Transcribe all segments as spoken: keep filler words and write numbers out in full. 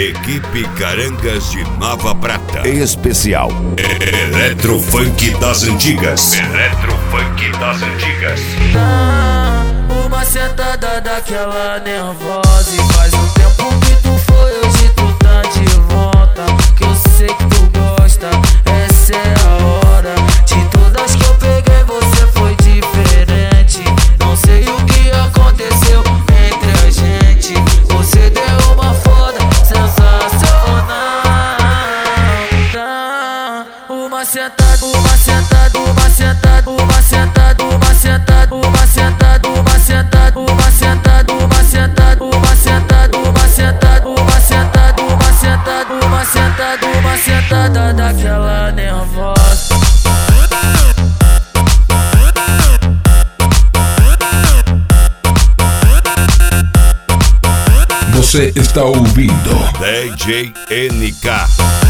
Equipe Carangas de Nova Prata. Especial Eletrofunk das Antigas. Eletrofunk das Antigas. Dá uma sentada daquela nervosa. E faz um tempo que tu foi, hoje tu tá de volta. Que eu sei que tu gosta, essa é a hora. De todas que eu peguei você foi diferente. Não sei o que aconteceu entre a gente. Você deu uma foda sensacional. Dá uma sentada, uma sentada, uma sentada, uma sentada, uma sentada, uma sentada, uma sentada, uma sentada, uma sentada, uma sentada, uma sentada, uma sentada, uma sentada, uma sentada, uma sentada daquela nervosa. Você está ouvindo D J N K.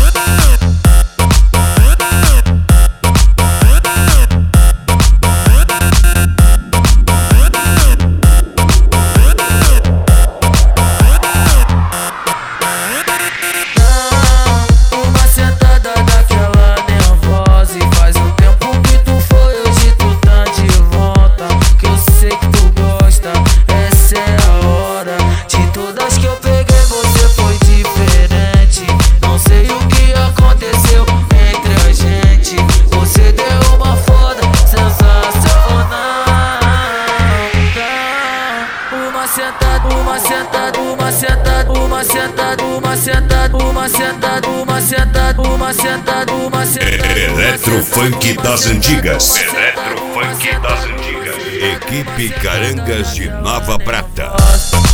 Uma sentada, uma sentada, uma sentada, uma sentada, uma sentada, uma sentada, uma sentada, uma sentada. Eletrofunk das Antigas. Eletrofunk das Antigas. Equipe Carangas de Nova Prata.